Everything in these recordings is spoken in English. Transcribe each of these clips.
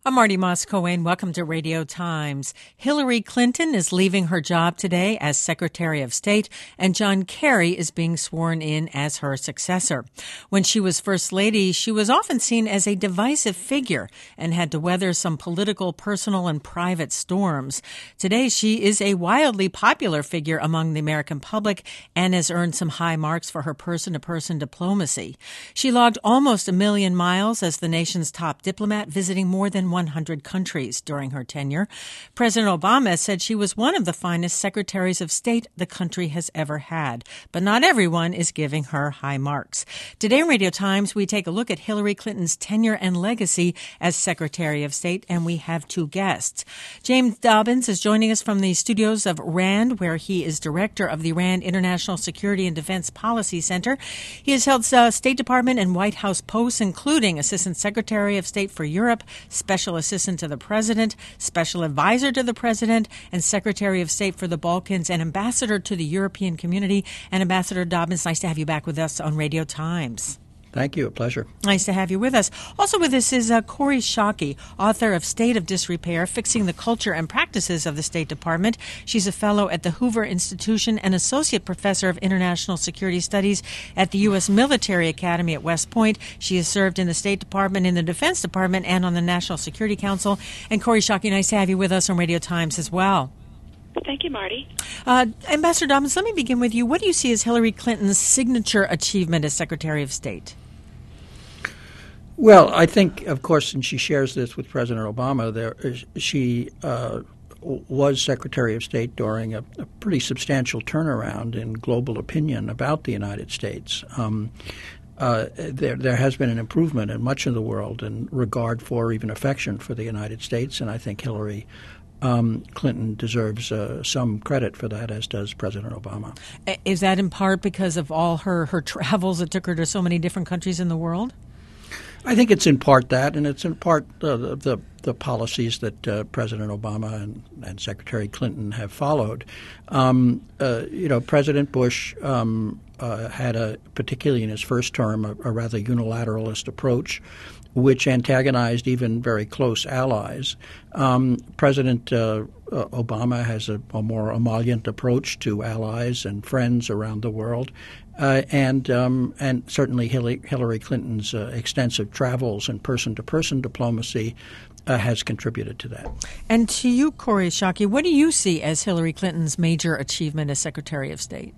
I'm Marty Moss-Cohen. Welcome to Radio Times. Hillary Clinton is leaving her job today as Secretary of State, and John Kerry is being sworn in as her successor. When she was First Lady, she was often seen as a divisive figure and had to weather some political, personal, and private storms. Today, she is a wildly popular figure among the American public and has earned some high marks for her person-to-person diplomacy. She logged almost 1 million miles as the nation's top diplomat, visiting more than 100 countries during her tenure. President Obama said she was one of the finest secretaries of state the country has ever had, but not everyone is giving her high marks. Today in Radio Times, we take a look at Hillary Clinton's tenure and legacy as Secretary of State, and we have two guests. James Dobbins is joining us from the studios of RAND, where he is director of the RAND International Security and Defense Policy Center. He has held State Department and White House posts, including Assistant Secretary of State for Europe, Special Assistant to the President, Special Advisor to the President, and Secretary of State for the Balkans, and Ambassador to the European Community. And Ambassador Dobbins, nice to have you back with us on Radio Times. Thank you. A pleasure. Nice to have you with us. Also with us is Kori Schake, author of State of Disrepair, Fixing the Culture and Practices of the State Department. She's a fellow at the Hoover Institution and associate professor of international security studies at the U.S. Military Academy at West Point. She has served in the State Department, in the Defense Department, and on the National Security Council. And Kori Schake, nice to have you with us on Radio Times as well. Thank you, Marty. Ambassador Dobbins, let me begin with you. What do you see as Hillary Clinton's signature achievement as Secretary of State? Well, I think, of course, and she shares this with President Obama, she was Secretary of State during a pretty substantial turnaround in global opinion about the United States. There has been an improvement in much of the world in regard for, even affection for the United States, and I think Hillary Clinton deserves some credit for that, as does President Obama. Is that in part because of all her travels that took her to so many different countries in the world? I think it's in part that, and it's in part the policies that President Obama and Secretary Clinton have followed. President Bush had, particularly in his first term, a rather unilateralist approach, which antagonized even very close allies. President Obama has a more emollient approach to allies and friends around the world, and certainly Hillary Clinton's extensive travels and person-to-person diplomacy has contributed to that. And to you, Kori Schake, what do you see as Hillary Clinton's major achievement as Secretary of State?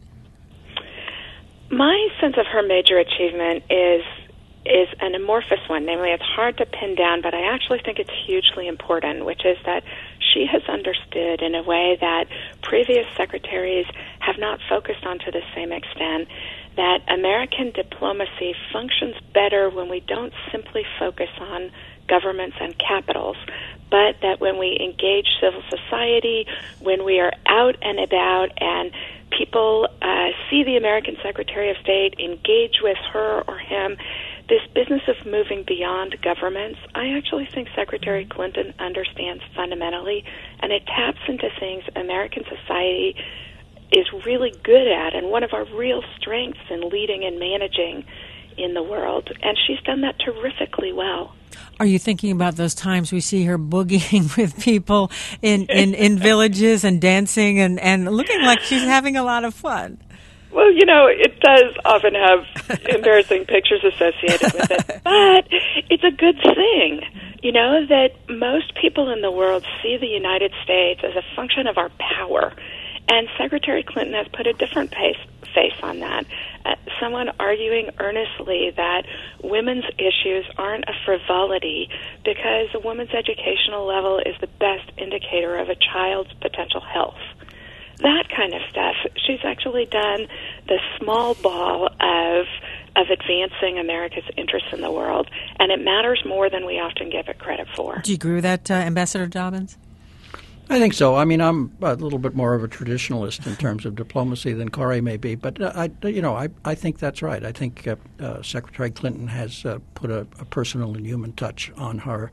My sense of her major achievement is an amorphous one. Namely, it's hard to pin down, but I actually think it's hugely important, which is that she has understood in a way that previous secretaries have not focused on to the same extent that American diplomacy functions better when we don't simply focus on governments and capitals, but that when we engage civil society, when we are out and about and people see the American Secretary of State, engage with her or him, this business of moving beyond governments, I actually think Secretary Clinton understands fundamentally, and it taps into things American society is really good at and one of our real strengths in leading and managing in the world. And she's done that terrifically well. Are you thinking about those times we see her boogieing with people in villages and dancing and looking like she's having a lot of fun? Well, it does often have embarrassing pictures associated with it, but it's a good thing, that most people in the world see the United States as a function of our power, and Secretary Clinton has put a different face on that. Someone arguing earnestly that women's issues aren't a frivolity because a woman's educational level is the best indicator of a child's potential health. That kind of stuff. She's actually done the small ball of advancing America's interests in the world, and it matters more than we often give it credit for. Do you agree with that, Ambassador Dobbins? I think so. I mean, I'm a little bit more of a traditionalist in terms of diplomacy than Kori may be, but I think that's right. I think Secretary Clinton has put a personal and human touch on her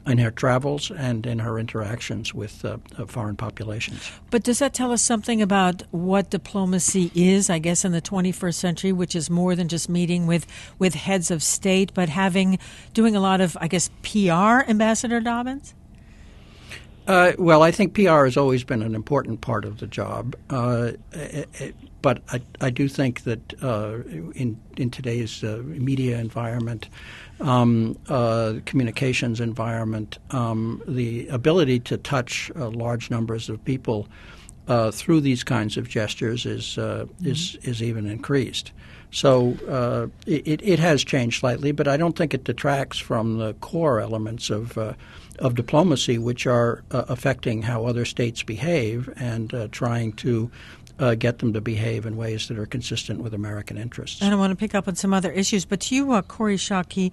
in her travels and in her interactions with foreign populations. But does that tell us something about what diplomacy is, I guess, in the 21st century, which is more than just meeting with heads of state, but doing a lot of, I guess, PR, Ambassador Dobbins? Well, I think PR has always been an important part of the job, but I do think that in today's media environment, communications environment, the ability to touch large numbers of people through these kinds of gestures is even increased. So it has changed slightly, but I don't think it detracts from the core elements of diplomacy, which are affecting how other states behave and trying to get them to behave in ways that are consistent with American interests. And I want to pick up on some other issues, but to you, Kori Schake,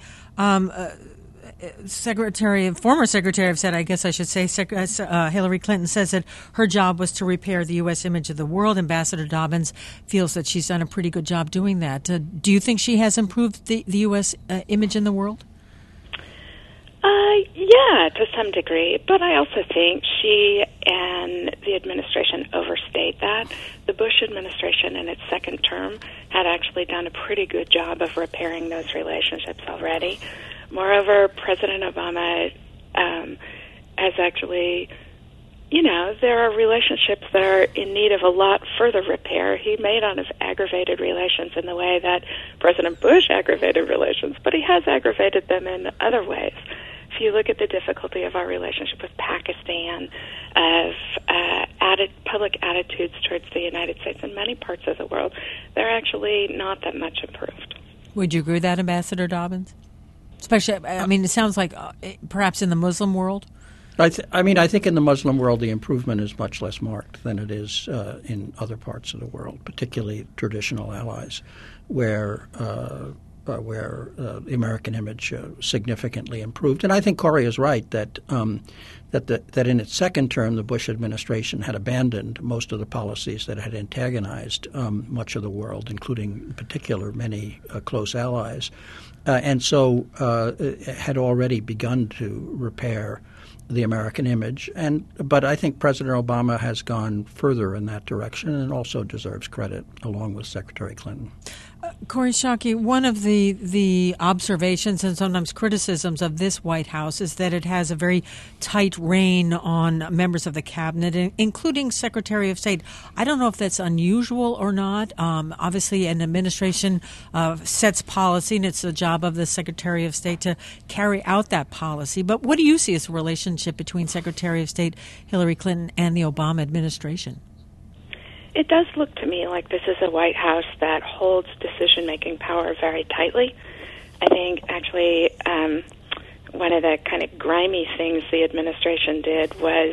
former Secretary of State, I guess I should say, Hillary Clinton says that her job was to repair the U.S. image of the world. Ambassador Dobbins feels that she's done a pretty good job doing that. Do you think she has improved the U.S. Image in the world? Yeah, to some degree, but I also think she and the administration overstate that. The Bush administration in its second term had actually done a pretty good job of repairing those relationships already. Moreover, President Obama has actually, there are relationships that are in need of a lot further repair. He may not have aggravated relations in the way that President Bush aggravated relations, but he has aggravated them in other ways. If you look at the difficulty of our relationship with Pakistan, of public attitudes towards the United States in many parts of the world, they're actually not that much improved. Would you agree with that, Ambassador Dobbins? Especially, it sounds like perhaps in the Muslim world? I think in the Muslim world the improvement is much less marked than it is in other parts of the world, particularly traditional allies, where the American image significantly improved. And I think Kori is right that in its second term the Bush administration had abandoned most of the policies that had antagonized much of the world, including in particular many close allies, and so had already begun to repair the American image. But I think President Obama has gone further in that direction and also deserves credit, along with Secretary Clinton. Kori Schake, one of the observations and sometimes criticisms of this White House is that it has a very tight rein on members of the cabinet, including Secretary of State. I don't know if that's unusual or not. Obviously, an administration sets policy, and it's the job of the Secretary of State to carry out that policy. But what do you see as the relationship between Secretary of State Hillary Clinton and the Obama administration? It does look to me like this is a White House that holds decision-making power very tightly. I think, actually, one of the kind of grimy things the administration did was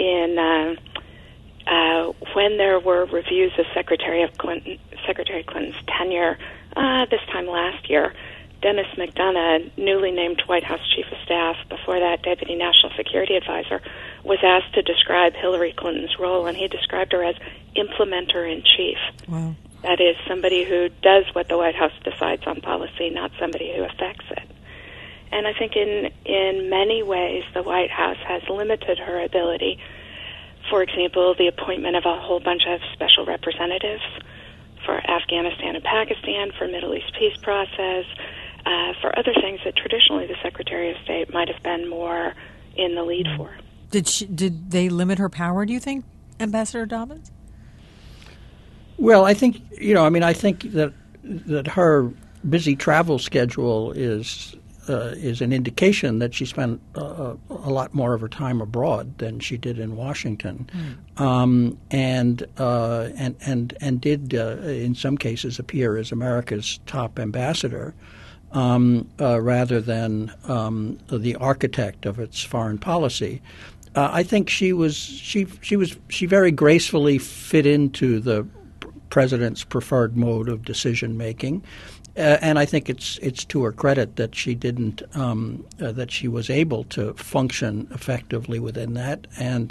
when there were reviews of Secretary Clinton's tenure this time last year, Dennis McDonough, newly named White House Chief of Staff, before that Deputy National Security Advisor, was asked to describe Hillary Clinton's role, and he described her as implementer-in-chief. Wow. That is, somebody who does what the White House decides on policy, not somebody who affects it. And I think in many ways the White House has limited her ability. For example, the appointment of a whole bunch of special representatives for Afghanistan and Pakistan, for Middle East peace process, for other things that traditionally the Secretary of State might have been more in the lead for. Did they limit her power, do you think, Ambassador Dobbins? Well, I think, I think that her busy travel schedule is an indication that she spent a lot more of her time abroad than she did in Washington, and did in some cases appear as America's top ambassador rather than the architect of its foreign policy. I think she very gracefully fit into the president's preferred mode of decision making. And I think it's to her credit that she didn't that she was able to function effectively within that. And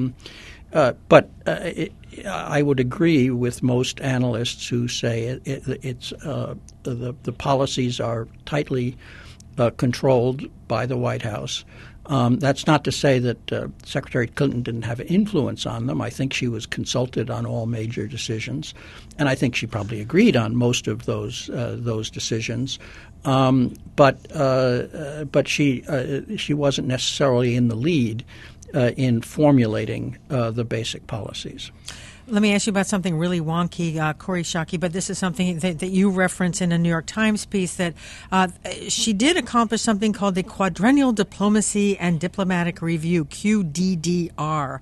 I would agree with most analysts who say the policies are tightly controlled by the White House, That's not to say that Secretary Clinton didn't have influence on them. I think she was consulted on all major decisions, and I think she probably agreed on most of those decisions. But she wasn't necessarily in the lead in formulating the basic policies. Let me ask you about something really wonky, Kori Schake, but this is something that you reference in a New York Times piece, that she did accomplish something called the Quadrennial Diplomacy and Diplomatic Review, QDDR,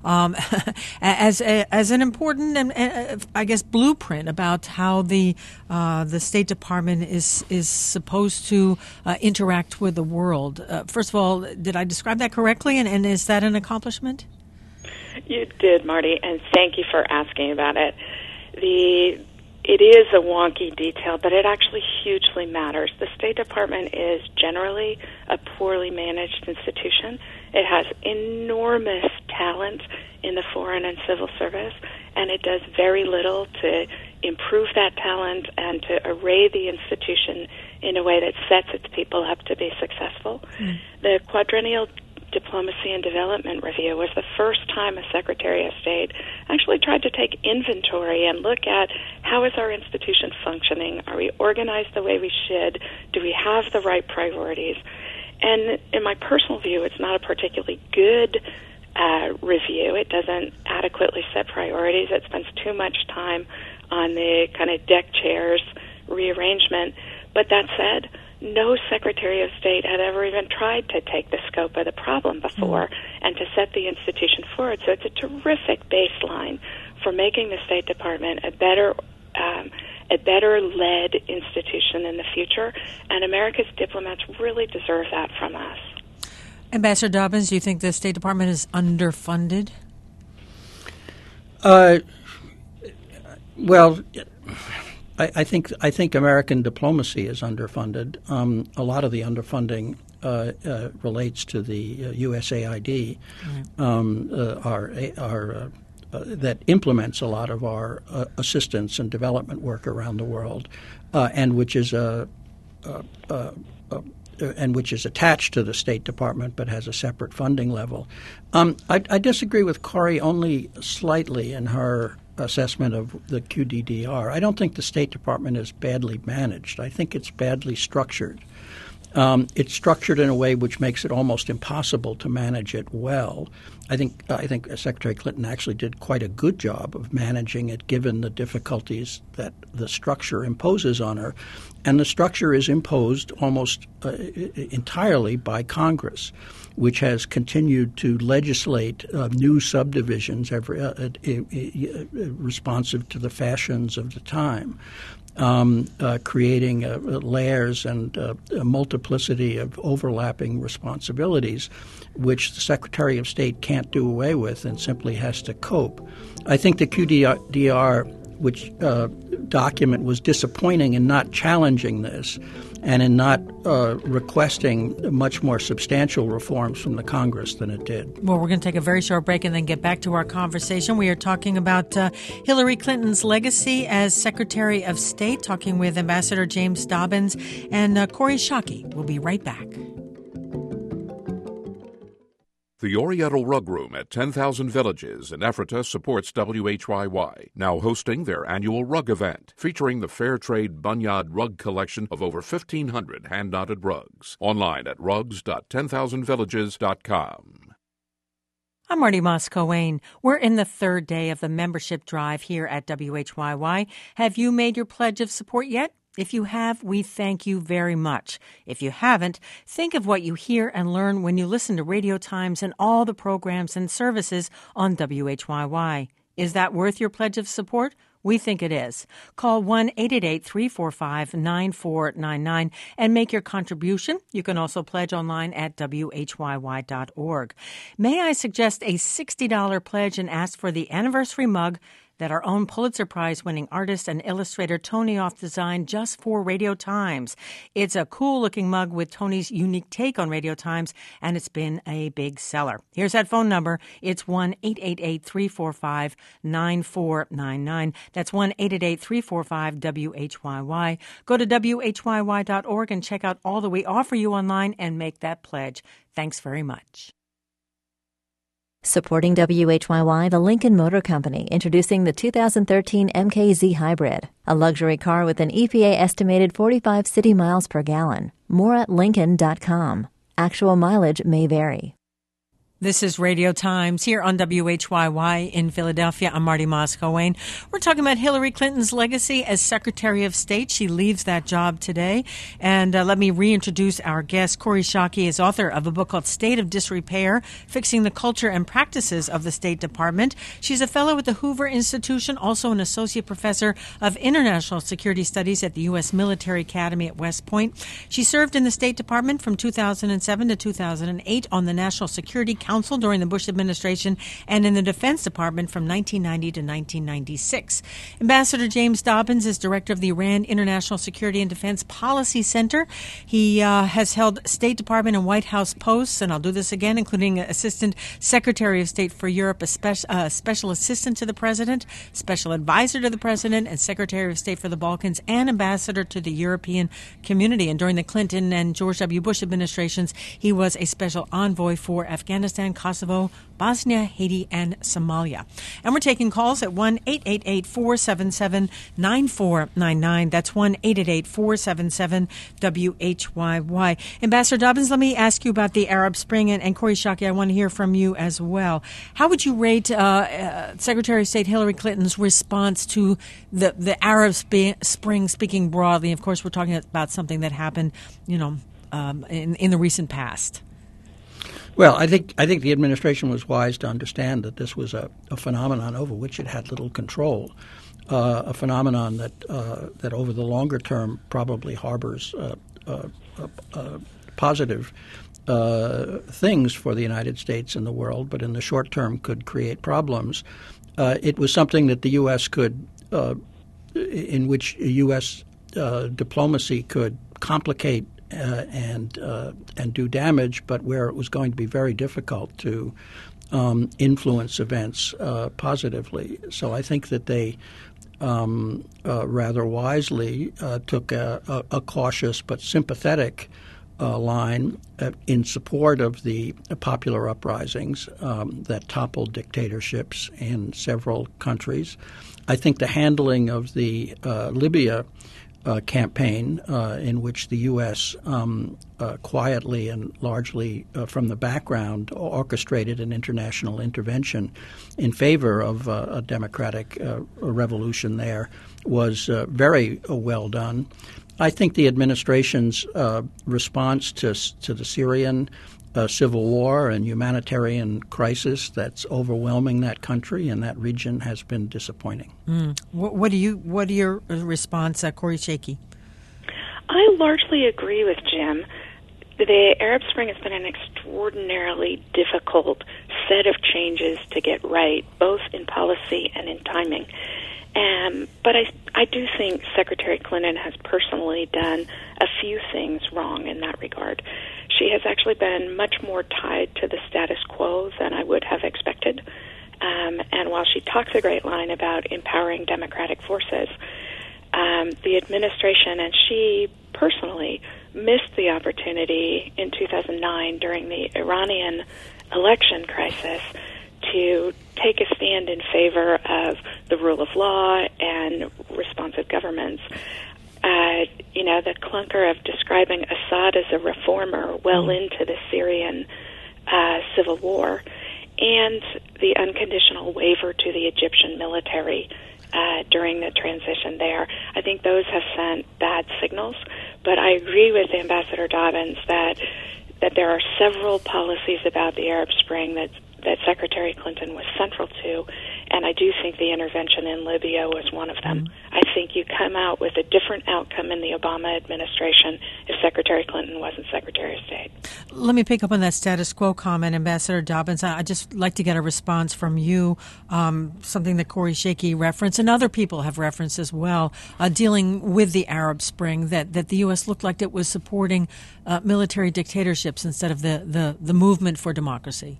as an important, I guess, blueprint about how the State Department is supposed to interact with the world. First of all, did I describe that correctly, and is that an accomplishment? You did, Marty, and thank you for asking about it. It is a wonky detail, but it actually hugely matters. The State Department is generally a poorly managed institution. It has enormous talent in the foreign and civil service, and it does very little to improve that talent and to array the institution in a way that sets its people up to be successful. The Quadrennial Diplomacy and Development Review was the first time a Secretary of State actually tried to take inventory and look at how is our institution functioning? Are we organized the way we should? Do we have the right priorities? And in my personal view, it's not a particularly good review. It doesn't adequately set priorities. It spends too much time on the kind of deck chairs rearrangement. But that said, no Secretary of State had ever even tried to take the scope of the problem before and to set the institution forward. So it's a terrific baseline for making the State Department a better led institution in the future, and America's diplomats really deserve that from us. Ambassador Dobbins, do you think the State Department is underfunded? Well, I think American diplomacy is underfunded. A lot of the underfunding relates to the USAID, that implements a lot of our assistance and development work around the world, and which is attached to the State Department but has a separate funding level. I disagree with Kori only slightly in her assessment of the QDDR. I don't think the State Department is badly managed. I think it's badly structured. It's structured in a way which makes it almost impossible to manage it well. I think Secretary Clinton actually did quite a good job of managing it, given the difficulties that the structure imposes on her. And the structure is imposed almost entirely by Congress, which has continued to legislate new subdivisions responsive to the fashions of the time. Creating layers and a multiplicity of overlapping responsibilities, which the Secretary of State can't do away with and simply has to cope. I think the QDR document was disappointing in not challenging this and in not requesting much more substantial reforms from the Congress than it did. Well, we're going to take a very short break and then get back to our conversation. We are talking about Hillary Clinton's legacy as Secretary of State, talking with Ambassador James Dobbins and Kori Schake. We'll be right back. The Oriental Rug Room at 10,000 Villages in Ephrata supports WHYY, now hosting their annual rug event, featuring the Fairtrade Bunyad Rug collection of over 1,500 hand-knotted rugs. Online at rugs.10000villages.com. I'm Marty Moss-Coane. We're in the third day of the membership drive here at WHYY. Have you made your pledge of support yet? If you have, we thank you very much. If you haven't, think of what you hear and learn when you listen to Radio Times and all the programs and services on WHYY. Is that worth your pledge of support? We think it is. Call 1-888-345-9499 and make your contribution. You can also pledge online at WHYY.org. May I suggest a $60 pledge and ask for the anniversary mug that our own Pulitzer Prize-winning artist and illustrator Tony Off designed just for Radio Times. It's a cool-looking mug with Tony's unique take on Radio Times, and it's been a big seller. Here's that phone number. It's 1-888-345-9499. That's 1-888-345-WHYY. Go to WHYY.org and check out all that we offer you online and make that pledge. Thanks very much. Supporting WHYY, the Lincoln Motor Company, introducing the 2013 MKZ Hybrid, a luxury car with an EPA estimated 45 city miles per gallon. More at Lincoln.com. Actual mileage may vary. This is Radio Times here on WHYY in Philadelphia. I'm Marty Moscow-Wayne. We're talking about Hillary Clinton's legacy as Secretary of State. She leaves that job today. And let me reintroduce our guest. Kori Schake is author of a book called State of Disrepair, Fixing the Culture and Practices of the State Department. She's a fellow at the Hoover Institution, also an associate professor of international security studies at the U.S. Military Academy at West Point. She served in the State Department from 2007 to 2008 on the National Security Council during the Bush administration and in the Defense Department from 1990 to 1996. Ambassador James Dobbins is director of the Iran International Security and Defense Policy Center. He has held State Department and White House posts, and I'll do this again, including Assistant Secretary of State for Europe, a Special Assistant to the President, Special Advisor to the President, and Secretary of State for the Balkans, and Ambassador to the European Community. And during the Clinton and George W. Bush administrations, he was a Special Envoy for Afghanistan, Kosovo, Bosnia, Haiti, and Somalia. And we're taking calls at 1-888-477-9499. That's 1-888-477-WHYY. Ambassador Dobbins, let me ask you about the Arab Spring, and Kori Schake, I want to hear from you as well. How would you rate Secretary of State Hillary Clinton's response to the Arab Spring, speaking broadly? Of course, we're talking about something that happened, in the recent past. Well, I think the administration was wise to understand that this was a phenomenon over which it had little control, a phenomenon that over the longer term probably harbors positive things for the United States and the world, but in the short term could create problems. It was something that the U.S. could, in which U.S. Diplomacy could complicate and do damage, but where it was going to be very difficult to influence events positively. So I think that they rather wisely took a cautious but sympathetic line in support of the popular uprisings that toppled dictatorships in several countries. I think the handling of the Libya campaign in which the U.S. Quietly and largely from the background orchestrated an international intervention in favor of a democratic revolution there was very well done. I think the administration's response to the Syrian civil war and humanitarian crisis that's overwhelming that country and that region has been disappointing. What are your response, Kori Schake? I largely agree with Jim. The Arab Spring has been an extraordinarily difficult set of changes to get right, both in policy and in timing. But I do think Secretary Clinton has personally done a few things wrong in that regard. She has actually been much more tied to the status quo than I would have expected. And while she talks a great line about empowering democratic forces, the administration and she personally missed the opportunity in 2009 during the Iranian election crisis to take a stand in favor of the rule of law and responsive governments. The clunker of describing Assad as a reformer well into the Syrian civil war, and the unconditional waiver to the Egyptian military during the transition there. I think those have sent bad signals, but I agree with Ambassador Dobbins that there are several policies about the Arab Spring that Secretary Clinton was central to, I do think the intervention in Libya was one of them. I think you come out with a different outcome in the Obama administration if Secretary Clinton wasn't Secretary of State. Let me pick up on that status quo comment, Ambassador Dobbins. I'd just like to get a response from you, something that Kori Sheikhi referenced, and other people have referenced as well, dealing with the Arab Spring, that the U.S. looked like it was supporting military dictatorships instead of the movement for democracy.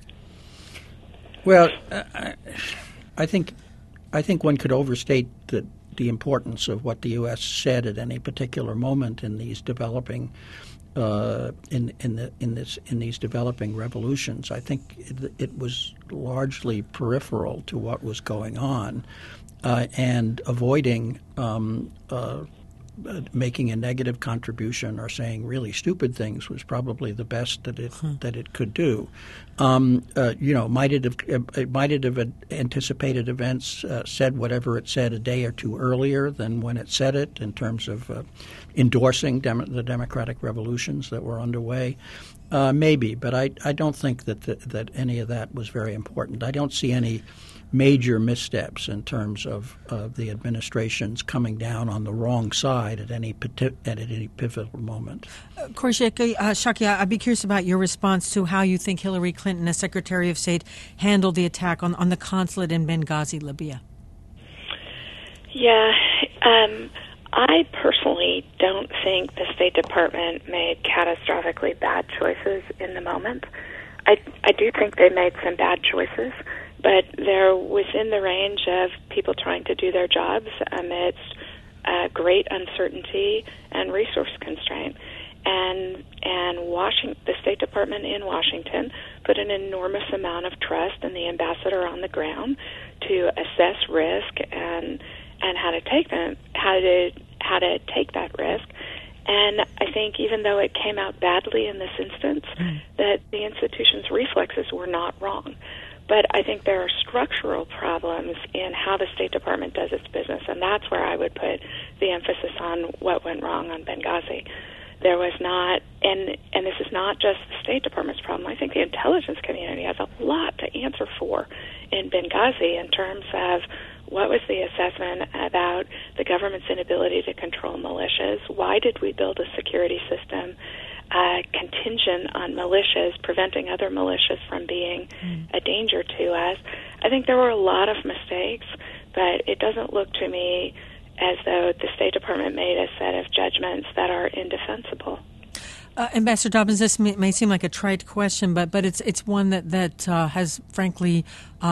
Well, I think one could overstate the importance of what the U.S. said at any particular moment in these developing in these developing revolutions. I think it was largely peripheral to what was going on, and avoiding making a negative contribution or saying really stupid things was probably the best that it could do. Might it have anticipated events, said whatever it said a day or two earlier than when it said it in terms of endorsing the democratic revolutions that were underway? Maybe, but I don't think that any of that was very important. I don't see any major missteps in terms of the administration's coming down on the wrong side at any pivotal moment. Kori Sheikhi, I'd be curious about your response to how you think Hillary Clinton, as Secretary of State, handled the attack on the consulate in Benghazi, Libya. Yeah, I personally don't think the State Department made catastrophically bad choices in the moment. I do think they made some bad choices, but they're within the range of people trying to do their jobs amidst great uncertainty and resource constraint. And the State Department in Washington put an enormous amount of trust in the ambassador on the ground to assess risk and how to take that risk. And I think even though it came out badly in this instance, that the institution's reflexes were not wrong. But I think there are structural problems in how the State Department does its business, and that's where I would put the emphasis on what went wrong on Benghazi. There was not, and this is not just the State Department's problem. I think the intelligence community has a lot to answer for in Benghazi in terms of what was the assessment about the government's inability to control militias? Why did we build a security system contingent on militias, preventing other militias from being a danger to us? I think there were a lot of mistakes, but it doesn't look to me as though the State Department made a set of judgments that are indefensible. Ambassador Dobbins, this may seem like a trite question, but it's one that has frankly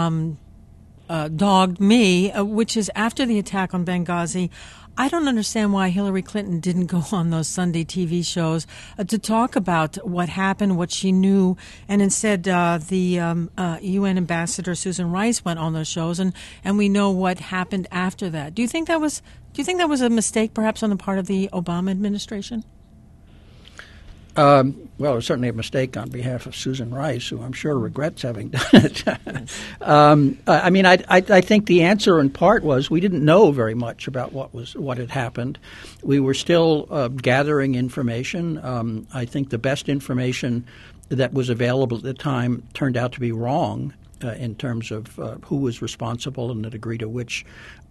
dogged me, which is after the attack on Benghazi, I don't understand why Hillary Clinton didn't go on those Sunday TV shows to talk about what happened, what she knew, and instead the UN ambassador Susan Rice went on those shows, and we know what happened after that. Do you think that was a mistake, perhaps, on the part of the Obama administration? Well, it was certainly a mistake on behalf of Susan Rice, who I'm sure regrets having done it. I think the answer in part was we didn't know very much about what had happened. We were still gathering information. I think the best information that was available at the time turned out to be wrong in terms of who was responsible and the degree to which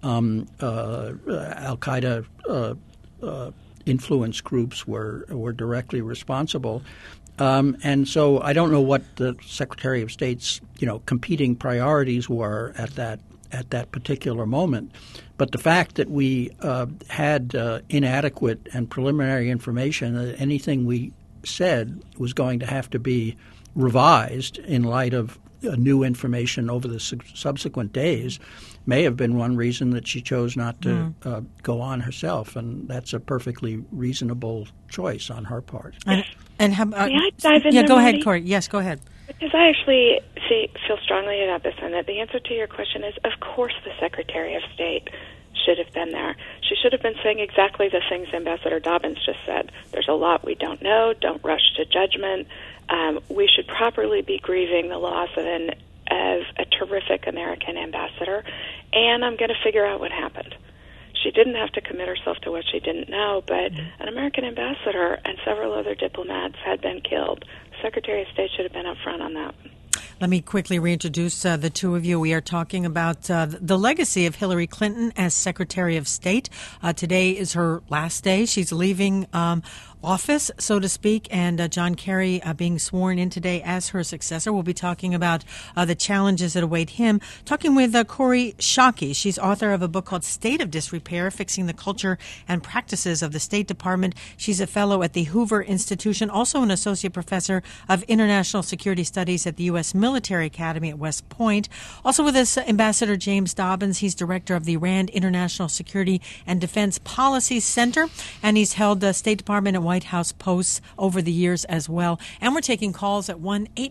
al-Qaeda influence groups were directly responsible, and so I don't know what the Secretary of State's competing priorities were at that particular moment. But the fact that we had inadequate and preliminary information, that anything we said was going to have to be revised in light of new information over the subsequent days, may have been one reason that she chose not to go on herself, and that's a perfectly reasonable choice on her part. And how, may I dive in? Yeah, there, go Marty? ahead, Kori. Yes, go ahead. Because I actually feel strongly about this, and that the answer to your question is, of course, the Secretary of State should have been there. She should have been saying exactly the things Ambassador Dobbins just said. There's a lot we don't know. Don't rush to judgment. We should properly be grieving the loss of a terrific American ambassador, and I'm going to figure out what happened. She didn't have to commit herself to what she didn't know, but an American ambassador and several other diplomats had been killed. The Secretary of State should have been up front on that. Let me quickly reintroduce the two of you. We are talking about the legacy of Hillary Clinton as Secretary of State. Today is her last day. She's leaving office, so to speak, and John Kerry being sworn in today as her successor. We'll be talking about the challenges that await him. Talking with Kori Schake. She's author of a book called State of Disrepair, Fixing the Culture and Practices of the State Department. She's a fellow at the Hoover Institution, also an associate professor of international security studies at the U.S. Military Academy at West Point. Also with us, Ambassador James Dobbins. He's director of the RAND International Security and Defense Policy Center, and he's held State Department and White House posts over the years as well. And we're taking calls at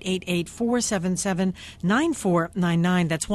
1-888-477-9499. That's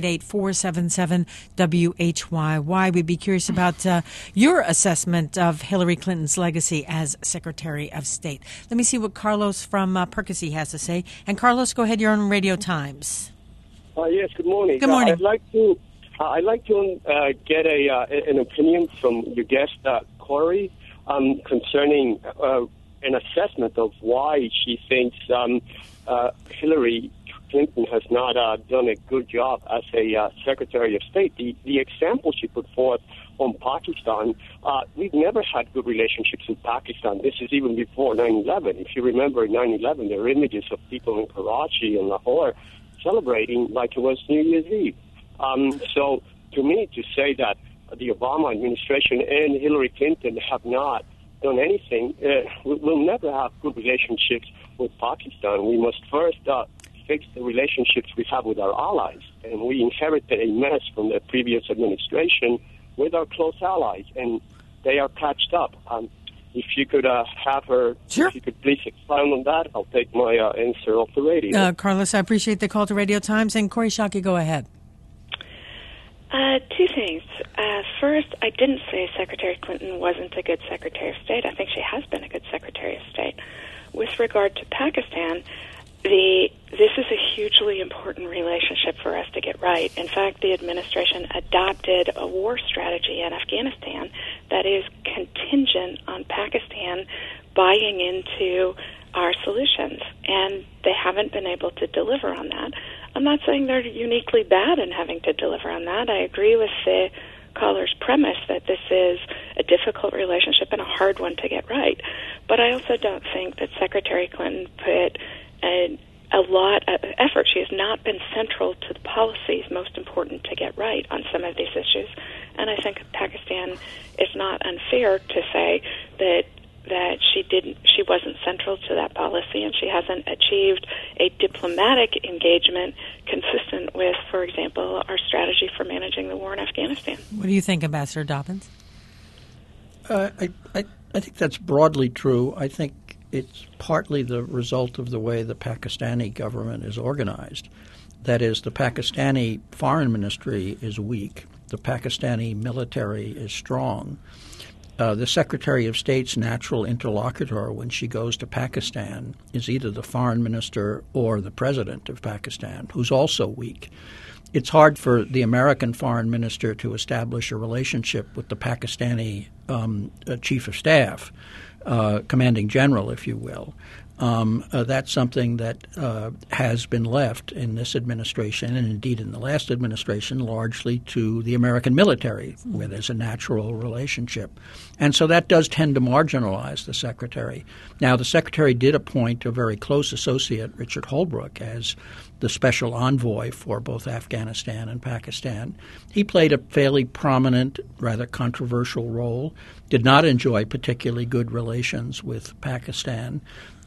1-888-477-WHYY. We'd be curious about your assessment of Hillary Clinton's legacy as Secretary of State. Let me see what Carlos from Percy has to say. And Carlos, go ahead. You're on Radio Times. Yes, good morning. Good morning. I'd like to get an opinion from your guest, Kori, concerning an assessment of why she thinks Hillary Clinton has not done a good job as a Secretary of State. The example she put forth on Pakistan, we've never had good relationships with Pakistan. This is even before 9/11. If you remember 9/11, there are images of people in Karachi and Lahore celebrating like it was New Year's Eve. So to me, to say that the Obama administration and Hillary Clinton have not done anything, we'll never have good relationships with Pakistan. We must first fix the relationships we have with our allies. And we inherited a mess from the previous administration with our close allies, and they are patched up. If you could have her, sure. If you could please expound on that, I'll take my answer off the radio. Carlos, I appreciate the call to Radio Times. And Kori Schake, go ahead. Two things. First, I didn't say Secretary Clinton wasn't a good Secretary of State. I think she has been a good Secretary of State. With regard to Pakistan, this is a hugely important relationship for us to get right. In fact, the administration adopted a war strategy in Afghanistan that is contingent on Pakistan buying into our solutions, and they haven't been able to deliver on that. I'm not saying they're uniquely bad in having to deliver on that. I agree with the caller's premise that this is a difficult relationship and a hard one to get right. But I also don't think that Secretary Clinton put a lot of effort. She has not been central to the policies most important to get right on some of these issues. And I think Pakistan, it's not unfair to say that she wasn't central to that policy, and she hasn't achieved a diplomatic engagement consistent with, for example, our strategy for managing the war in Afghanistan. What do you think, Ambassador Dobbins? I think that's broadly true. I think it's partly the result of the way the Pakistani government is organized. That is, the Pakistani foreign ministry is weak. The Pakistani military is strong. The Secretary of State's natural interlocutor when she goes to Pakistan is either the foreign minister or the president of Pakistan, who's also weak. It's hard for the American foreign minister to establish a relationship with the Pakistani chief of staff, commanding general, if you will. That's something that has been left in this administration, and indeed in the last administration, largely to the American military, where there's a natural relationship. And so that does tend to marginalize the secretary. Now, the secretary did appoint a very close associate, Richard Holbrooke, as the special envoy for both Afghanistan and Pakistan. He played a fairly prominent, rather controversial role, did not enjoy particularly good relations with Pakistan.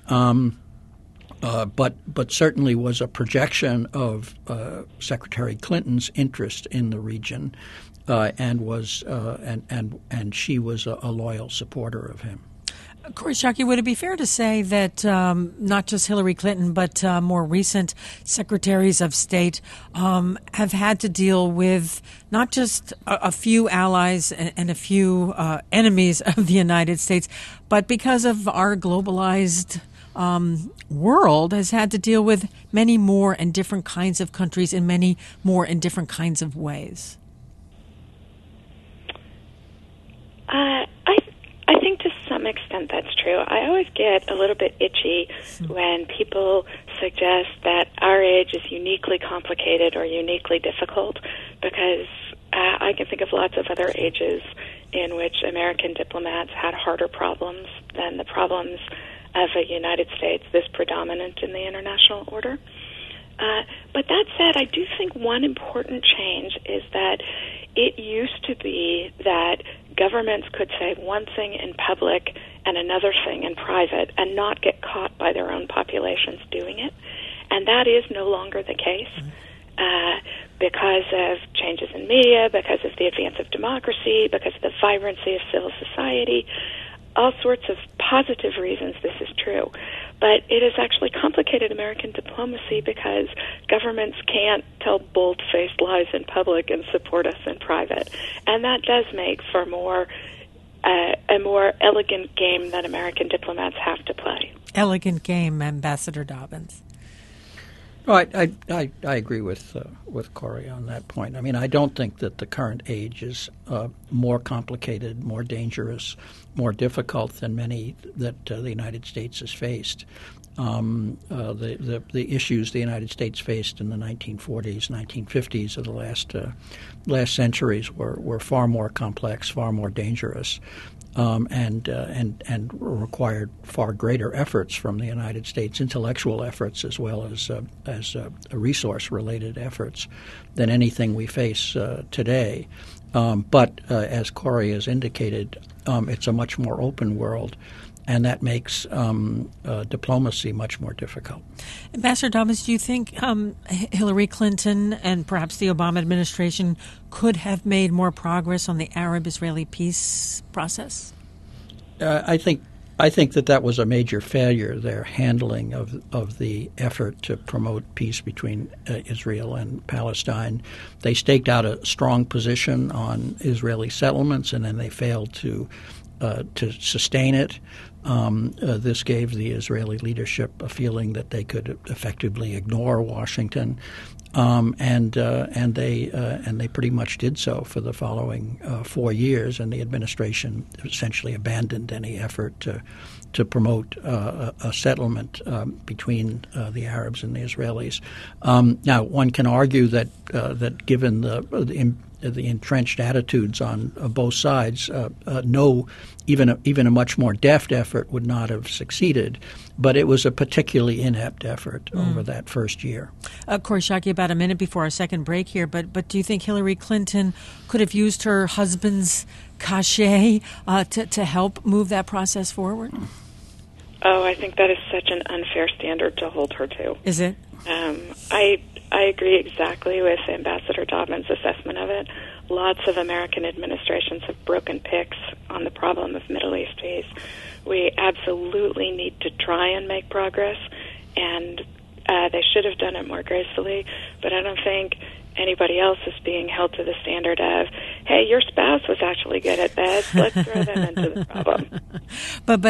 But certainly was a projection of Secretary Clinton's interest in the region, and she was a loyal supporter of him. Kori Schake, would it be fair to say that not just Hillary Clinton, but more recent secretaries of state have had to deal with not just a few allies and a few enemies of the United States, but because of our globalized world, has had to deal with many more and different kinds of countries in many more and different kinds of ways? I think to some some extent that's true. I always get a little bit itchy when people suggest that our age is uniquely complicated or uniquely difficult, because I can think of lots of other ages in which American diplomats had harder problems than the problems of a United States this predominant in the international order. But that said, I do think one important change is that it used to be that governments could say one thing in public and another thing in private and not get caught by their own populations doing it. And that is no longer the case because of changes in media, because of the advance of democracy, because of the vibrancy of civil society. All sorts of positive reasons this is true. But it has actually complicated American diplomacy because governments can't tell bold-faced lies in public and support us in private. And that does make for a more elegant game that American diplomats have to play. Elegant game, Ambassador Dobbins. Well, I agree with Cory on that point. I mean, I don't think that the current age is more complicated, more dangerous, more difficult than many that the United States has faced. The issues the United States faced in the 1940s, 1950s of the last centuries were far more complex, far more dangerous. And required far greater efforts from the United States, intellectual efforts as well as resource-related efforts, than anything we face today. But as Cory has indicated, it's a much more open world, and that makes diplomacy much more difficult. Ambassador Dobbins, do you think Hillary Clinton and perhaps the Obama administration could have made more progress on the Arab-Israeli peace process? I think that was a major failure, their handling of the effort to promote peace between Israel and Palestine. They staked out a strong position on Israeli settlements, and then they failed to sustain it. This gave the Israeli leadership a feeling that they could effectively ignore Washington, and they pretty much did so for the following 4 years. And the administration essentially abandoned any effort to promote a settlement between the Arabs and the Israelis. Now, one can argue that given the entrenched attitudes on both sides, even a much more deft effort would not have succeeded. But it was a particularly inept effort over that first year. Cory Shockey, about a minute before our second break here, but do you think Hillary Clinton could have used her husband's cachet to help move that process forward? Oh, I think that is such an unfair standard to hold her to. Is it? I agree exactly with Ambassador Dobbins' assessment of it. Lots of American administrations have broken picks on the problem of Middle East peace. We absolutely need to try and make progress, and they should have done it more gracefully, but I don't think anybody else is being held to the standard of, hey, your spouse was actually good at this, let's throw them into the problem. But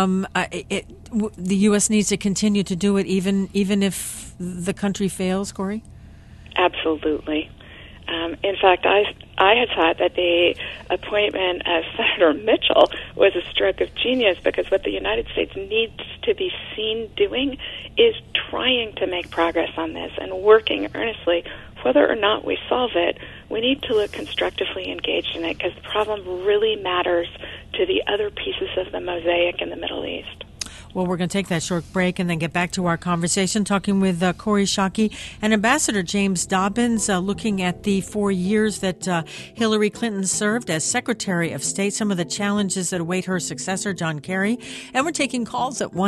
the U.S. needs to continue to do it even if the country fails, Cory? Absolutely. In fact, I had thought that the appointment of Senator Mitchell was a stroke of genius, because what the United States needs to be seen doing is trying to make progress on this and working earnestly. Whether or not we solve it, we need to look constructively engaged in it, because the problem really matters to the other pieces of the mosaic in the Middle East. Well, we're going to take that short break and then get back to our conversation, talking with Cory Shockey and Ambassador James Dobbins, looking at the 4 years that Hillary Clinton served as Secretary of State, some of the challenges that await her successor, John Kerry. And we're taking calls at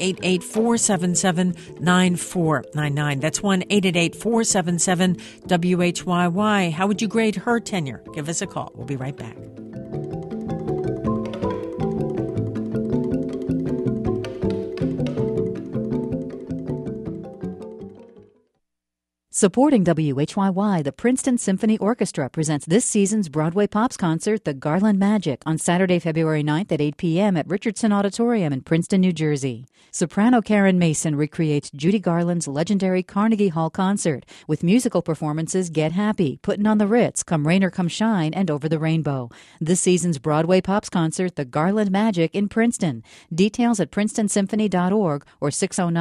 1-888-477-9499. That's 1-888-477-WHYY. How would you grade her tenure? Give us a call. We'll be right back. Supporting WHYY, the Princeton Symphony Orchestra presents this season's Broadway Pops concert, The Garland Magic, on Saturday, February 9th at 8 p.m. at Richardson Auditorium in Princeton, New Jersey. Soprano Karen Mason recreates Judy Garland's legendary Carnegie Hall concert with musical performances Get Happy, Puttin' on the Ritz, Come Rain or Come Shine, and Over the Rainbow. This season's Broadway Pops concert, The Garland Magic, in Princeton. Details at princetonsymphony.org or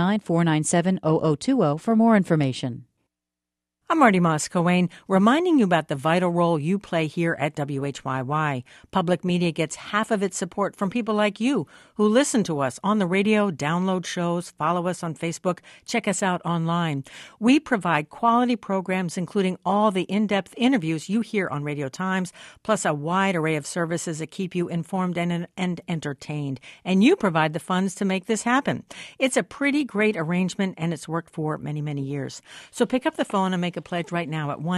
609-497-0020 for more information. I'm Marty Moss-Coane, reminding you about the vital role you play here at WHYY. Public media gets half of its support from people like you who listen to us on the radio, download shows, follow us on Facebook, check us out online. We provide quality programs, including all the in-depth interviews you hear on Radio Times, plus a wide array of services that keep you informed and entertained. And you provide the funds to make this happen. It's a pretty great arrangement, and it's worked for many, many years. So pick up the phone and make a pledge right now at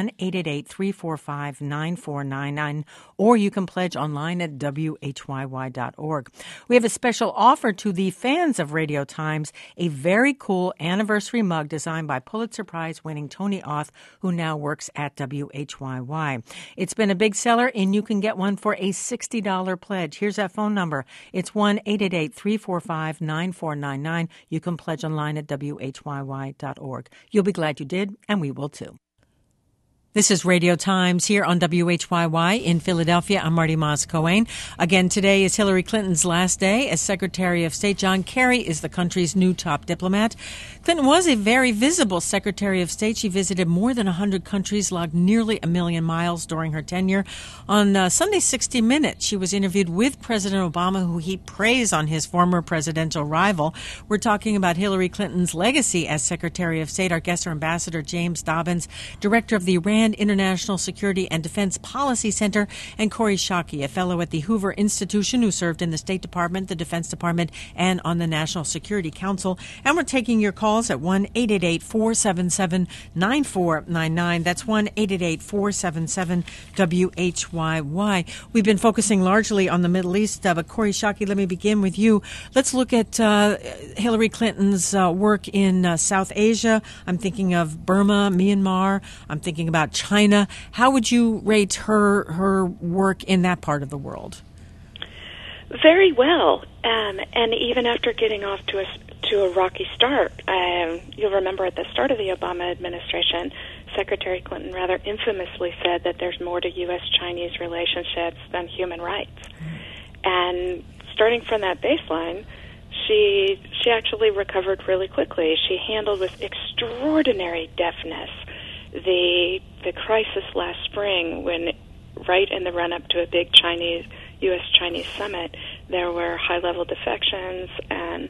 1-888-345-9499, or you can pledge online at whyy.org. We have a special offer to the fans of Radio Times, a very cool anniversary mug designed by Pulitzer Prize-winning Tony Auth, who now works at WHYY. It's been a big seller, and you can get one for a $60 pledge. Here's that phone number. It's 1-888-345-9499. You can pledge online at whyy.org. You'll be glad you did, and we will too. This is Radio Times here on WHYY in Philadelphia. I'm Marty Moss-Coane. Again, today is Hillary Clinton's last day as Secretary of State. John Kerry is the country's new top diplomat. Clinton was a very visible Secretary of State. She visited more than 100 countries, logged nearly 1 million miles during her tenure. On Sunday 60 Minutes, she was interviewed with President Obama, who he praised on his former presidential rival. We're talking about Hillary Clinton's legacy as Secretary of State. Our guests are Ambassador James Dobbins, Director of the Iran International Security and Defense Policy Center, and Kori Schake, a fellow at the Hoover Institution who served in the State Department, the Defense Department, and on the National Security Council. And we're taking your calls at 1-888-477-9499. That's 1-888-477-WHYY. We've been focusing largely on the Middle East, but Kori Schake, let me begin with you. Let's look at Hillary Clinton's work in South Asia. I'm thinking of Burma, Myanmar. I'm thinking about China. How would you rate her work in that part of the world? Very well, and even after getting off to a rocky start, you'll remember at the start of the Obama administration, Secretary Clinton rather infamously said that there's more to U.S.-Chinese relationships than human rights. And starting from that baseline, she actually recovered really quickly. She handled with extraordinary deftness the crisis last spring when, right in the run-up to a big U.S.-Chinese summit, there were high-level defections, and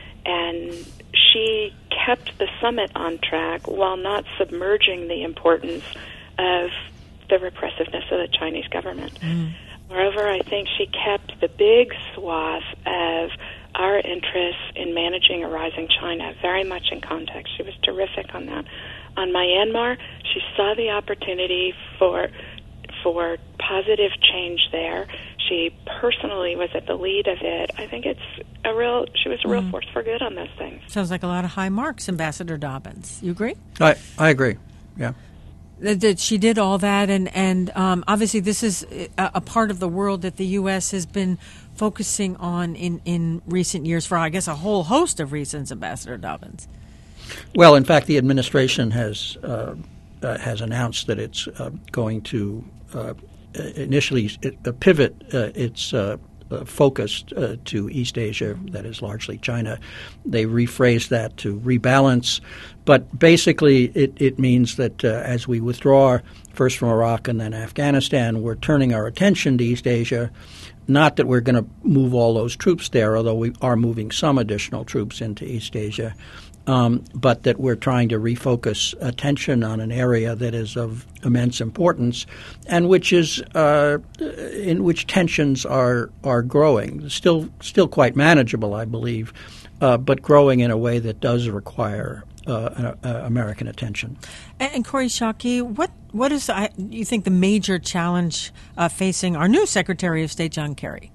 she kept the summit on track while not submerging the importance of the repressiveness of the Chinese government. Moreover, I think she kept the big swath of our interests in managing a rising China very much in context. She was terrific on that. On Myanmar, she saw the opportunity for positive change there. She personally was at the lead of it. I think she was a real force for good on those things. Sounds like a lot of high marks, Ambassador Dobbins. You agree? I agree, yeah. That she did all that, and obviously this is a part of the world that the U.S. has been focusing on in recent years for, I guess, a whole host of reasons, Ambassador Dobbins. Well, in fact, the administration has announced that it's going to initially pivot its focus to East Asia, that is largely China. They rephrased that to rebalance, but basically it means that as we withdraw first from Iraq and then Afghanistan, we're turning our attention to East Asia. Not that we're going to move all those troops there, although we are moving some additional troops into East Asia. But that we're trying to refocus attention on an area that is of immense importance and which is in which tensions are growing. Still quite manageable, I believe, but growing in a way that does require American attention. And Kori Schake, what is you think the major challenge facing our new Secretary of State, John Kerry?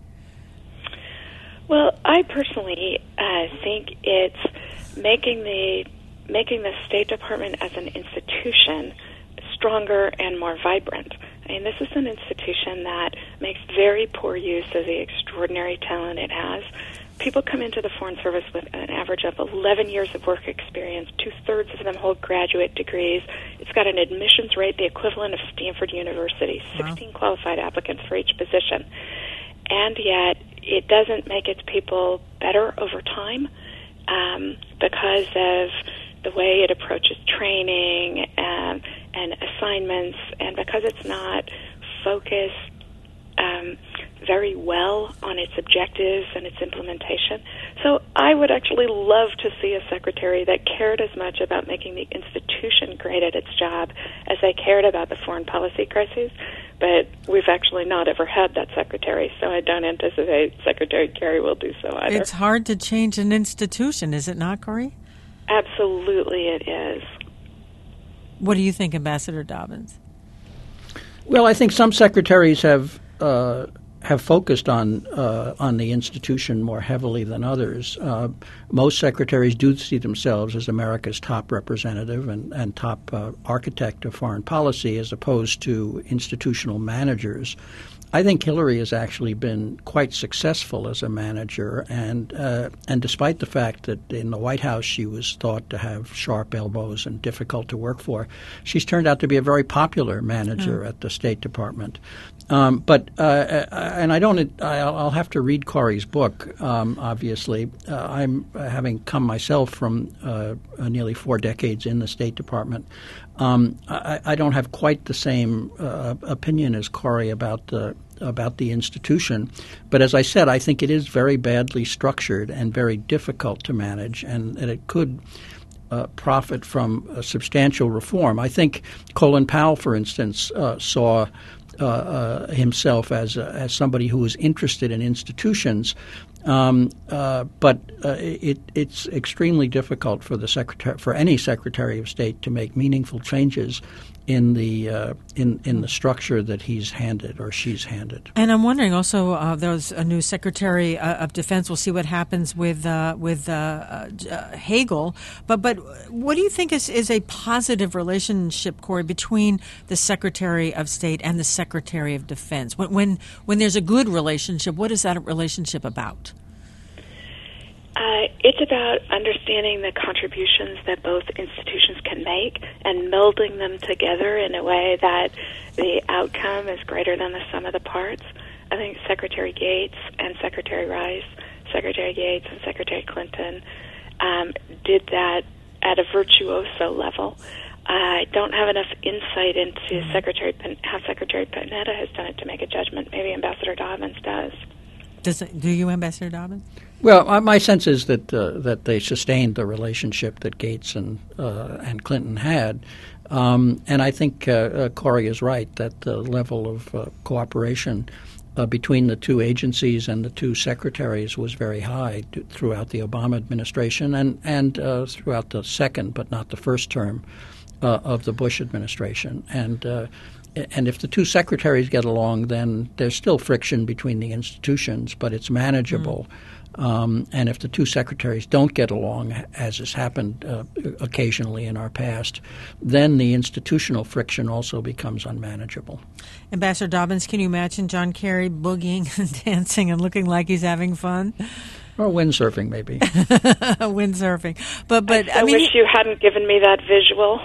Well, I personally think it's making making the State Department as an institution stronger and more vibrant. I mean, this is an institution that makes very poor use of the extraordinary talent it has. People come into the Foreign Service with an average of 11 years of work experience. 2/3 of them hold graduate degrees. It's got an admissions rate the equivalent of Stanford University, 16 qualified applicants for each position. And yet, it doesn't make its people better over time because of the way it approaches training and assignments, and because it's not focused very well on its objectives and its implementation. So I would actually love to see a secretary that cared as much about making the institution great at its job as they cared about the foreign policy crises. But we've actually not ever had that secretary, so I don't anticipate Secretary Kerry will do so either. It's hard to change an institution, is it not, Corey? Absolutely it is. What do you think, Ambassador Dobbins? Well, I think some secretaries have focused on the institution more heavily than others. Most secretaries do see themselves as America's top representative and top architect of foreign policy, as opposed to institutional managers. I think Hillary has actually been quite successful as a manager, and despite the fact that in the White House she was thought to have sharp elbows and difficult to work for, she's turned out to be a very popular manager at the State Department. But I'll have to read Corey's book. Obviously, I'm having come myself from nearly 4 decades in the State Department. I don't have quite the same opinion as Corey about the institution, but as I said, I think it is very badly structured and very difficult to manage, and it could profit from a substantial reform. I think Colin Powell, for instance, saw himself as somebody who was interested in institutions, but it's extremely difficult for any Secretary of State to make meaningful changes in the structure that he's handed or she's handed. And I'm wondering also, there's a new Secretary of Defense. We'll see what happens with Hagel. But what do you think is a positive relationship, Corey, between the Secretary of State and the Secretary of Defense? When there's a good relationship, what is that relationship about? It's about understanding the contributions that both institutions can make and melding them together in a way that the outcome is greater than the sum of the parts. I think Secretary Gates and Secretary Rice, Secretary Gates and Secretary Clinton did that at a virtuoso level. I don't have enough insight into how Secretary Panetta has done it to make a judgment. Maybe Ambassador Dobbins does. Do you, Ambassador Dobbins? Well, my sense is that they sustained the relationship that Gates and Clinton had, and I think Corey is right that the level of cooperation between the two agencies and the two secretaries was very high throughout the Obama administration and throughout the second, but not the first term of the Bush administration. And if the two secretaries get along, then there's still friction between the institutions, but it's manageable. And if the two secretaries don't get along, as has happened occasionally in our past, then the institutional friction also becomes unmanageable. Ambassador Dobbins, can you imagine John Kerry boogieing and dancing and looking like he's having fun? Or windsurfing, maybe. Windsurfing, but I wish you hadn't given me that visual.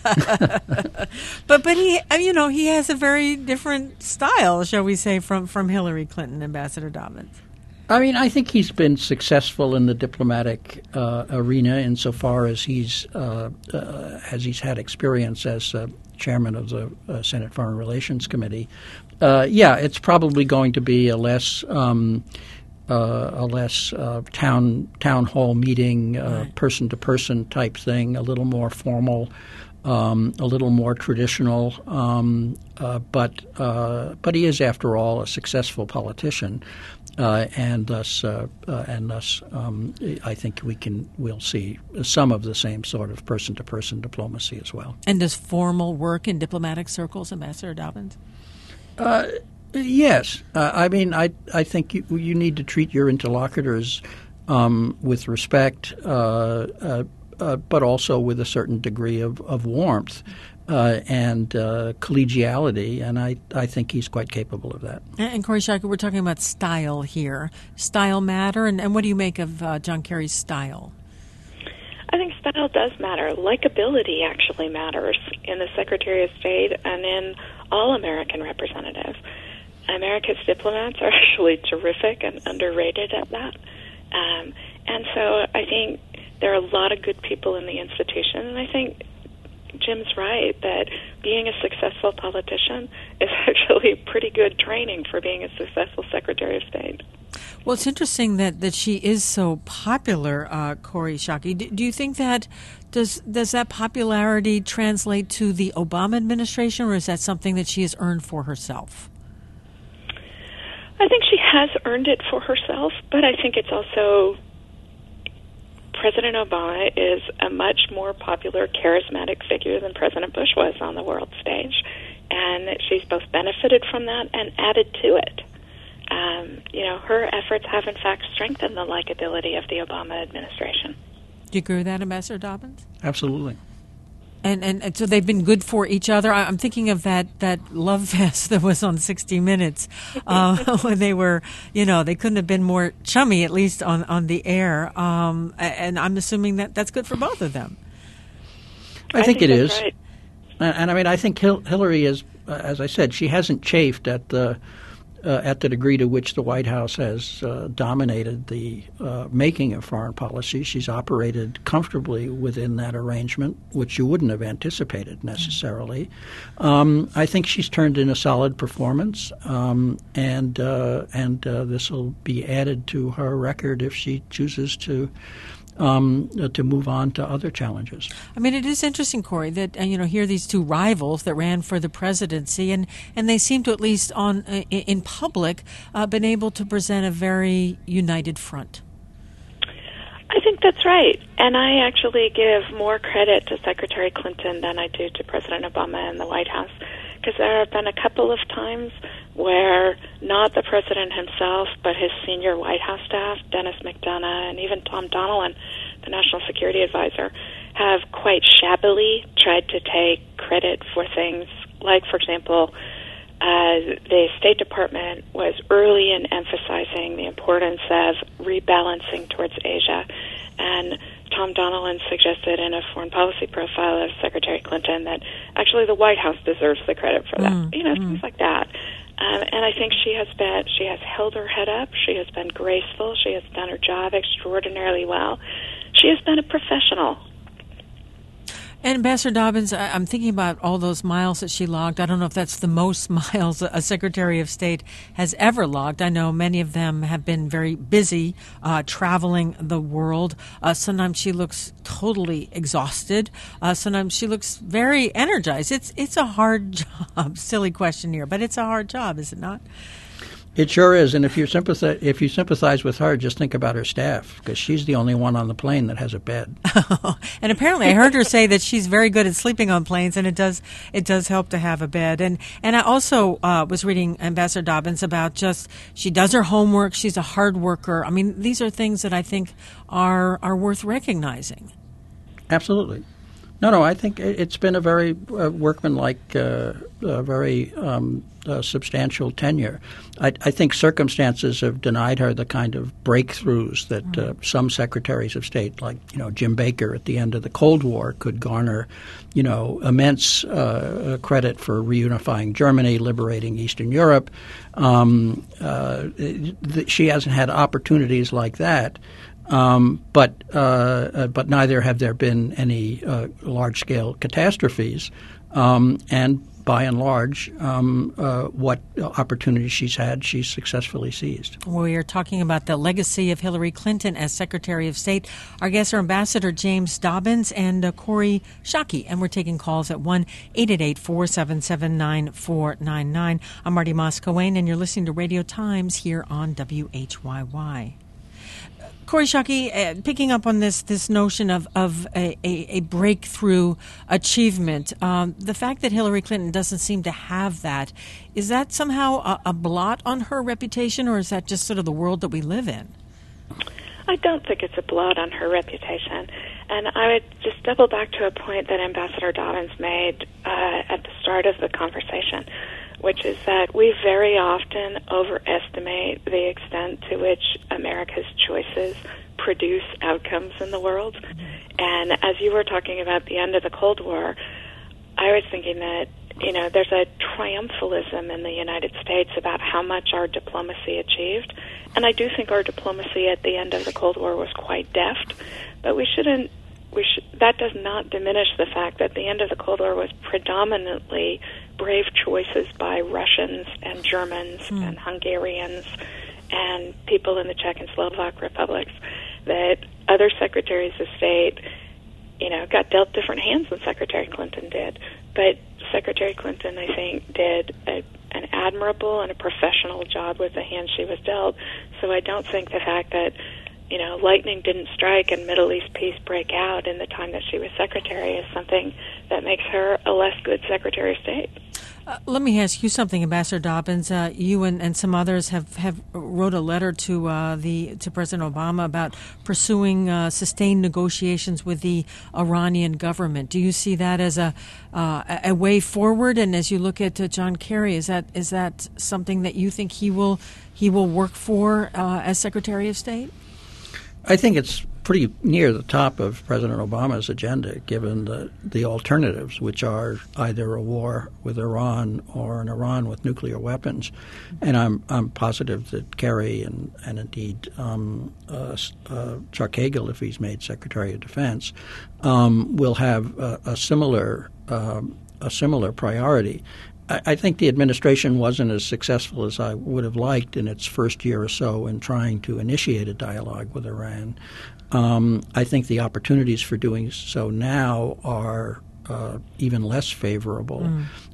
but he has a very different style, shall we say, from Hillary Clinton, Ambassador Dobbins. I mean, I think he's been successful in the diplomatic arena insofar as he's had experience as chairman of the Senate Foreign Relations Committee. It's probably going to be a less town hall meeting, person to person type thing, a little more formal, a little more traditional. But he is, after all, a successful politician. And thus, I think we'll see some of the same sort of person-to-person diplomacy as well. And does formal work in diplomatic circles, Ambassador Dobbins? Yes. I mean, I think you need to treat your interlocutors with respect. but also with a certain degree of warmth and collegiality, and I think he's quite capable of that. And Kori Schake, we're talking about style here. Style matter, and what do you make of John Kerry's style? I think style does matter. Likability actually matters in the Secretary of State and in all American representatives. America's diplomats are actually terrific and underrated at that. And so I think there are a lot of good people in the institution, and I think Jim's right that being a successful politician is actually pretty good training for being a successful Secretary of State. Well, it's interesting that she is so popular, Kori Schake. Do you think that does that popularity translate to the Obama administration, or is that something that she has earned for herself? I think she has earned it for herself, but I think it's also President Obama is a much more popular, charismatic figure than President Bush was on the world stage, and she's both benefited from that and added to it. Her efforts have, in fact, strengthened the likability of the Obama administration. Do you agree with that, Ambassador Dobbins? Absolutely. And so they've been good for each other. I'm thinking of that love fest that was on 60 Minutes when they were, they couldn't have been more chummy, at least on the air. And I'm assuming that's good for both of them. I think it is. Right. And I mean, I think Hillary is, as I said, she hasn't chafed at the degree to which the White House has dominated the making of foreign policy. She's operated comfortably within that arrangement, which you wouldn't have anticipated necessarily. I think she's turned in a solid performance, and this will be added to her record if she chooses to move on to other challenges. I mean, it is interesting, Kori, that here are these two rivals that ran for the presidency, and they seem to, at least in public, been able to present a very united front. I think that's right, and I actually give more credit to Secretary Clinton than I do to President Obama and the White House, because there have been a couple of times where not the president himself, but his senior White House staff, Dennis McDonough and even Tom Donilon, the National Security Advisor, have quite shabbily tried to take credit for things like, for example, the State Department was early in emphasizing the importance of rebalancing towards Asia, and Tom Donilon suggested in a foreign policy profile of Secretary Clinton that actually the White House deserves the credit for that. Things like that. And I think she has held her head up. She has been graceful. She has done her job extraordinarily well. She has been a professional. And Ambassador Dobbins, I'm thinking about all those miles that she logged. I don't know if that's the most miles a Secretary of State has ever logged. I know many of them have been very busy traveling the world. Sometimes she looks totally exhausted. Sometimes she looks very energized. It's a hard job. Silly question here, but it's a hard job, is it not? It sure is, and if you sympathize with her, just think about her staff, because she's the only one on the plane that has a bed. And apparently, I heard her say that she's very good at sleeping on planes, and it does help to have a bed. And I also was reading Ambassador Dobbins about just she does her homework. She's a hard worker. I mean, these are things that I think are worth recognizing. Absolutely. No, I think it's been a very workmanlike, very substantial tenure. I think circumstances have denied her the kind of breakthroughs that some secretaries of state, like Jim Baker at the end of the Cold War, could garner, immense credit for reunifying Germany, liberating Eastern Europe. She hasn't had opportunities like that. But neither have there been any large-scale catastrophes, and by and large, what opportunities she's had, she's successfully seized. We are talking about the legacy of Hillary Clinton as Secretary of State. Our guests are Ambassador James Dobbins and Kori Schake, and we're taking calls at 1-888-477-9499. I'm Marty Moscowain, and you're listening to Radio Times here on WHYY. Kori Schake, picking up on this notion of a breakthrough achievement, the fact that Hillary Clinton doesn't seem to have that, is that somehow a blot on her reputation, or is that just sort of the world that we live in? I don't think it's a blot on her reputation. And I would just double back to a point that Ambassador Dobbins made at the start of the conversation, which is that we very often overestimate the extent to which America's choices produce outcomes in the world. And as you were talking about the end of the Cold War, I was thinking that, there's a triumphalism in the United States about how much our diplomacy achieved. And I do think our diplomacy at the end of the Cold War was quite deft, but that does not diminish the fact that the end of the Cold War was predominantly brave choices by Russians and Germans and Hungarians and people in the Czech and Slovak republics, that other secretaries of state, got dealt different hands than Secretary Clinton did. But Secretary Clinton, I think, did an admirable and a professional job with the hand she was dealt. So I don't think the fact that, lightning didn't strike and Middle East peace break out in the time that she was secretary is something that makes her a less good Secretary of State. Let me ask you something, Ambassador Dobbins. You and some others have wrote a letter to President Obama about pursuing sustained negotiations with the Iranian government. Do you see that as a way forward? And as you look at John Kerry, is that something that you think he will work for as Secretary of State? I think it's pretty near the top of President Obama's agenda, given the alternatives, which are either a war with Iran or an Iran with nuclear weapons. And I'm positive that Kerry and indeed Chuck Hagel, if he's made Secretary of Defense, will have a similar priority. I think the administration wasn't as successful as I would have liked in its first year or so in trying to initiate a dialogue with Iran. I think the opportunities for doing so now are even less favorable,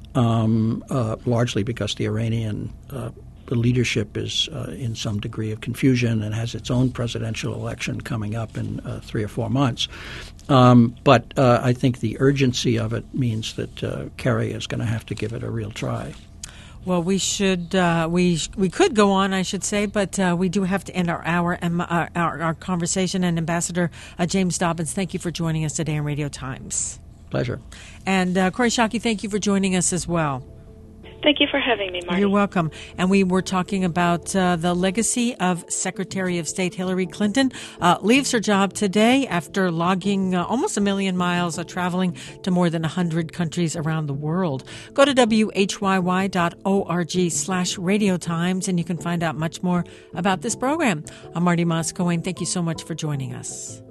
largely because the Iranian leadership is in some degree of confusion and has its own presidential election coming up in 3 or 4 months. But I think the urgency of it means that Kerry is going to have to give it a real try. Well, we should we could go on, I should say, but we do have to end our hour and our conversation. And Ambassador James Dobbins, thank you for joining us today on Radio Times. Pleasure. And Kori Schake, thank you for joining us as well. Thank you for having me, Marty. You're welcome. And we were talking about the legacy of Secretary of State Hillary Clinton. Leaves her job today after logging almost 1 million miles traveling to more than 100 countries around the world. Go to whyy.org/Radio Times and you can find out much more about this program. I'm Marty Moscoe, and thank you so much for joining us.